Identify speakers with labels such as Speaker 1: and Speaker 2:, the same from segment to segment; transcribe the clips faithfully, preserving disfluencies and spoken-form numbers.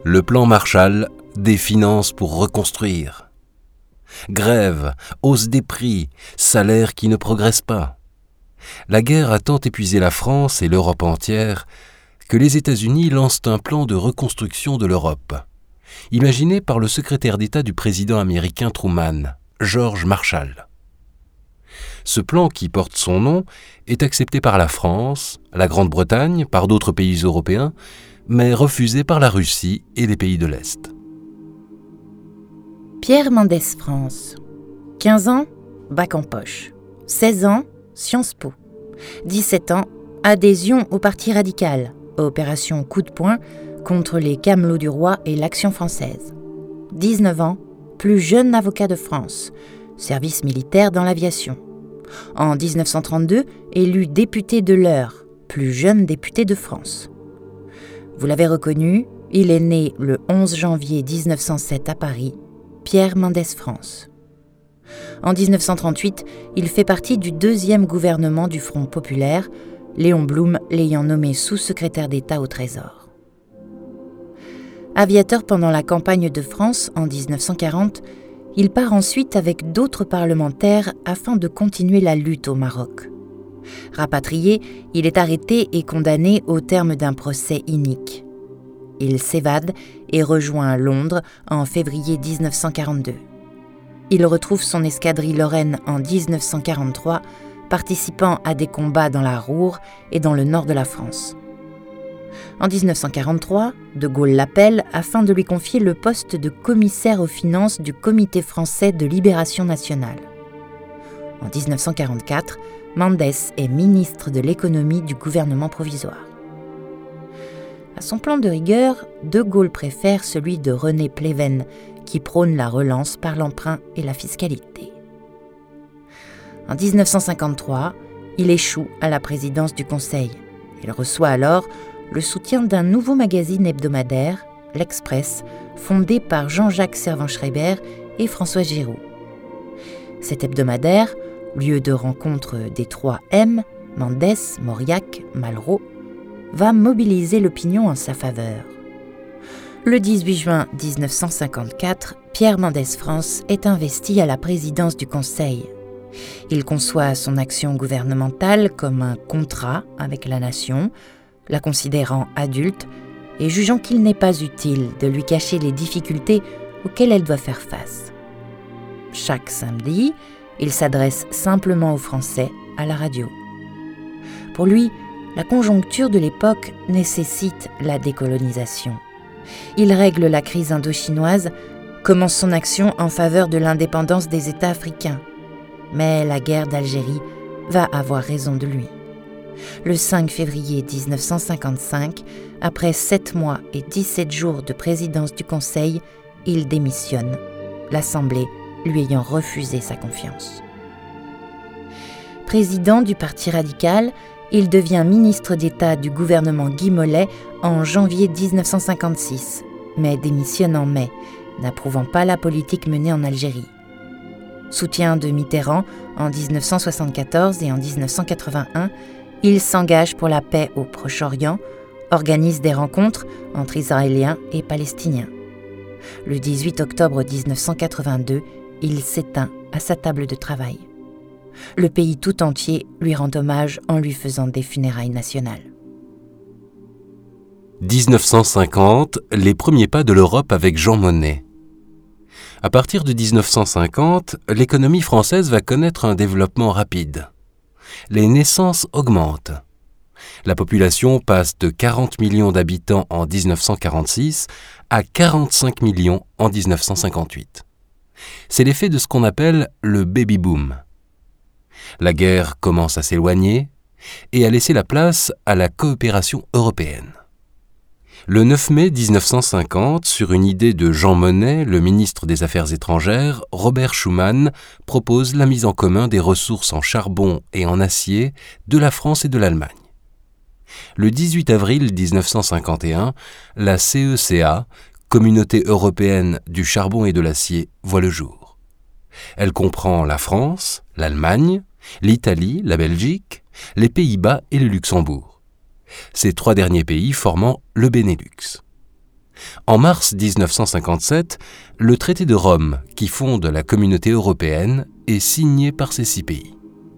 Speaker 1: Le plan Marshall, des finances pour reconstruire. Grève, hausse des prix, salaires qui ne progressent pas. La guerre a tant épuisé la France et l'Europe entière que les États-Unis lancent un plan de reconstruction de l'Europe, imaginé par le secrétaire d'État du président américain Truman, George Marshall. Ce plan, qui porte son nom, est accepté par la France, la Grande-Bretagne, par d'autres pays européens, mais refusé par la Russie et les pays de l'Est.
Speaker 2: Pierre Mendès France. quinze ans, bac en poche. seize ans, Sciences Po. dix-sept ans, adhésion au Parti radical, opération coup de poing contre les Camelots du Roi et l'Action française. dix-neuf ans, plus jeune avocat de France, service militaire dans l'aviation. En dix-neuf cent trente-deux, élu député de l'Eure, plus jeune député de France. Vous l'avez reconnu, il est né le onze janvier dix-neuf cent sept à Paris, Pierre Mendès France. En dix-neuf cent trente-huit, il fait partie du deuxième gouvernement du Front populaire, Léon Blum l'ayant nommé sous-secrétaire d'État au Trésor. Aviateur pendant la campagne de France en dix-neuf cent quarante, il part ensuite avec d'autres parlementaires afin de continuer la lutte au Maroc. Rapatrié, il est arrêté et condamné au terme d'un procès inique. Il s'évade et rejoint Londres en février dix-neuf cent quarante-deux. Il retrouve son escadrille lorraine en dix-neuf cent quarante-trois, participant à des combats dans la Ruhr et dans le nord de la France. En dix-neuf cent quarante-trois, De Gaulle l'appelle afin de lui confier le poste de commissaire aux finances du Comité français de libération nationale. En dix-neuf cent quarante-quatre, Mendès est ministre de l'économie du gouvernement provisoire. À son plan de rigueur, De Gaulle préfère celui de René Pleven, qui prône la relance par l'emprunt et la fiscalité. En dix-neuf cent cinquante-trois, il échoue à la présidence du Conseil. Il reçoit alors le soutien d'un nouveau magazine hebdomadaire, L'Express, fondé par Jean-Jacques Servan-Schreiber et François Giroud. Cet hebdomadaire, lieu de rencontre des trois M, Mendès, Mauriac, Malraux, va mobiliser l'opinion en sa faveur. Le dix-huit juin dix-neuf cent cinquante-quatre, Pierre Mendès France est investi à la présidence du Conseil. Il conçoit son action gouvernementale comme un contrat avec la nation, la considérant adulte et jugeant qu'il n'est pas utile de lui cacher les difficultés auxquelles elle doit faire face. Chaque samedi, il s'adresse simplement aux Français à la radio. Pour lui, la conjoncture de l'époque nécessite la décolonisation. Il règle la crise indo-chinoise, commence son action en faveur de l'indépendance des États africains. Mais la guerre d'Algérie va avoir raison de lui. Le cinq février dix-neuf cent cinquante-cinq, après sept mois et dix-sept jours de présidence du Conseil, il démissionne, l'Assemblée lui ayant refusé sa confiance. Président du Parti radical, il devient ministre d'État du gouvernement Guy Mollet en janvier dix-neuf cent cinquante-six, mais démissionne en mai, n'approuvant pas la politique menée en Algérie. Soutien de Mitterrand en dix-neuf cent soixante-quatorze et en dix-neuf cent quatre-vingt-un, il s'engage pour la paix au Proche-Orient, organise des rencontres entre Israéliens et Palestiniens. Le dix-huit octobre dix-neuf cent quatre-vingt-deux, il s'éteint à sa table de travail. Le pays tout entier lui rend hommage en lui faisant des funérailles nationales.
Speaker 1: dix-neuf cent cinquante, les premiers pas de l'Europe avec Jean Monnet. À partir de dix-neuf cent cinquante, l'économie française va connaître un développement rapide. Les naissances augmentent. La population passe de quarante millions d'habitants en dix-neuf cent quarante-six à quarante-cinq millions en dix-neuf cent cinquante-huit. C'est l'effet de ce qu'on appelle le baby-boom. La guerre commence à s'éloigner et à laisser la place à la coopération européenne. Le neuf mai dix-neuf cent cinquante, sur une idée de Jean Monnet, le ministre des Affaires étrangères, Robert Schuman propose la mise en commun des ressources en charbon et en acier de la France et de l'Allemagne. Le dix-huit avril dix-neuf cent cinquante et un, la C E C A, Communauté européenne du charbon et de l'acier, voit le jour. Elle comprend la France, l'Allemagne, l'Italie, la Belgique, les Pays-Bas et le Luxembourg. Ces trois derniers pays formant le Benelux. En mars dix-neuf cent cinquante-sept, le traité de Rome, qui fonde la communauté européenne, est signé par ces six pays.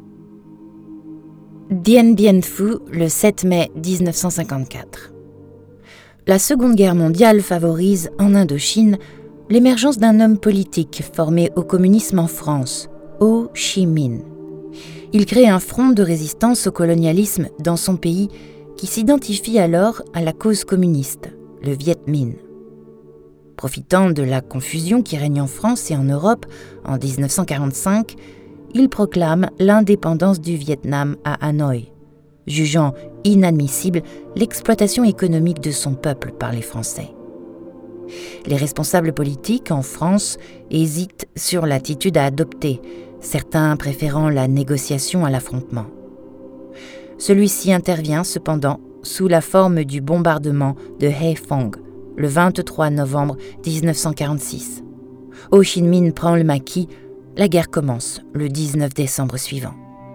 Speaker 2: Dien Bien Phu, le sept mai dix-neuf cent cinquante-quatre. La Seconde Guerre mondiale favorise, en Indochine, l'émergence d'un homme politique formé au communisme en France, Ho Chi Minh. Il crée un front de résistance au colonialisme dans son pays qui s'identifie alors à la cause communiste, le Viet Minh. Profitant de la confusion qui règne en France et en Europe en dix-neuf cent quarante-cinq, il proclame l'indépendance du Vietnam à Hanoï, jugeant inadmissible l'exploitation économique de son peuple par les Français. Les responsables politiques en France hésitent sur l'attitude à adopter, certains préférant la négociation à l'affrontement. Celui-ci intervient cependant sous la forme du bombardement de Haiphong, le vingt-trois novembre dix-neuf cent quarante-six. Ho Chi Minh prend le maquis, la guerre commence le dix-neuf décembre suivant.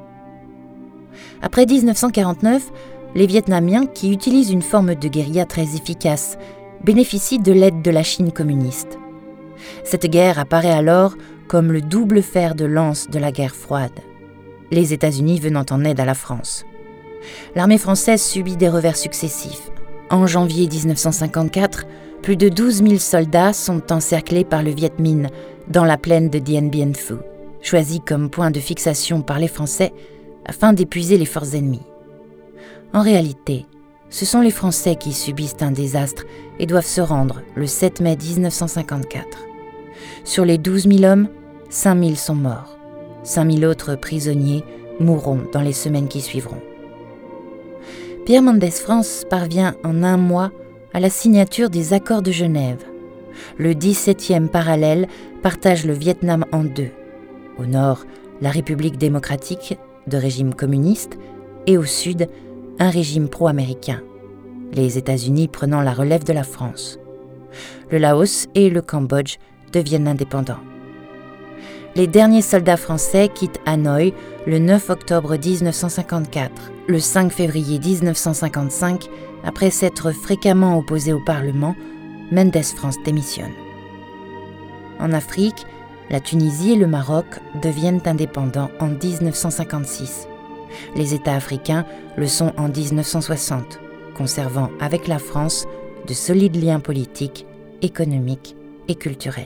Speaker 2: Après dix-neuf cent quarante-neuf, les Vietnamiens, qui utilisent une forme de guérilla très efficace, bénéficient de l'aide de la Chine communiste. Cette guerre apparaît alors comme le double fer de lance de la guerre froide, les États-Unis venant en aide à la France. L'armée française subit des revers successifs. En janvier dix-neuf cent cinquante-quatre, plus de douze mille soldats sont encerclés par le Viet Minh dans la plaine de Dien Bien Phu, choisie comme point de fixation par les Français afin d'épuiser les forces ennemies. En réalité, ce sont les Français qui subissent un désastre et doivent se rendre le sept mai dix-neuf cent cinquante-quatre. Sur les douze mille hommes, cinq mille sont morts. cinq mille autres prisonniers mourront dans les semaines qui suivront. Pierre Mendès France parvient en un mois à la signature des accords de Genève. Le dix-septième parallèle partage le Vietnam en deux. Au nord, la République démocratique de régime communiste et au sud, un régime pro-américain, les États-Unis prenant la relève de la France. Le Laos et le Cambodge deviennent indépendants. Les derniers soldats français quittent Hanoï le neuf octobre dix-neuf cent cinquante-quatre. Le cinq février dix-neuf cent cinquante-cinq, après s'être fréquemment opposé au Parlement, Mendès France démissionne. En Afrique, la Tunisie et le Maroc deviennent indépendants en dix-neuf cent cinquante-six. Les États africains le sont en dix-neuf cent soixante, conservant avec la France de solides liens politiques, économiques et culturels.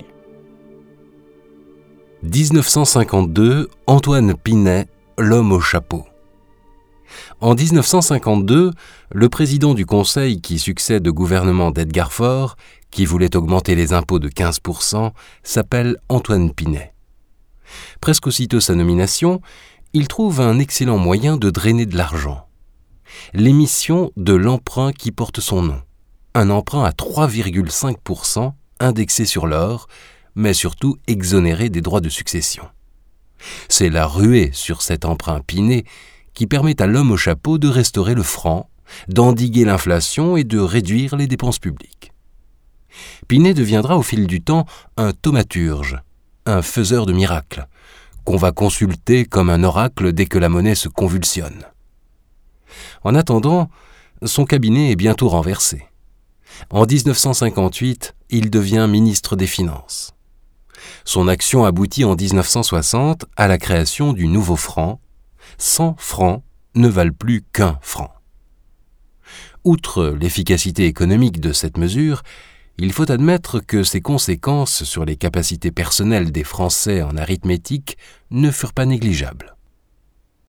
Speaker 1: dix-neuf cent cinquante-deux, Antoine Pinet, l'homme au chapeau. En dix-neuf cent cinquante-deux, le président du Conseil qui succède au gouvernement d'Edgar Faure, qui voulait augmenter les impôts de quinze pour cent, s'appelle Antoine Pinet. Presque aussitôt sa nomination, il trouve un excellent moyen de drainer de l'argent. L'émission de l'emprunt qui porte son nom. Un emprunt à trois virgule cinq pour cent indexé sur l'or, mais surtout exonéré des droits de succession. C'est la ruée sur cet emprunt Pinet qui permet à l'homme au chapeau de restaurer le franc, d'endiguer l'inflation et de réduire les dépenses publiques. Pinet deviendra au fil du temps un thaumaturge, un faiseur de miracles, qu'on va consulter comme un oracle dès que la monnaie se convulsionne. En attendant, son cabinet est bientôt renversé. En dix-neuf cent cinquante-huit, il devient ministre des Finances. Son action aboutit en dix-neuf cent soixante à la création du nouveau franc. cent francs ne valent plus qu'un franc. Outre l'efficacité économique de cette mesure, il faut admettre que ses conséquences sur les capacités personnelles des Français en arithmétique ne furent pas négligeables.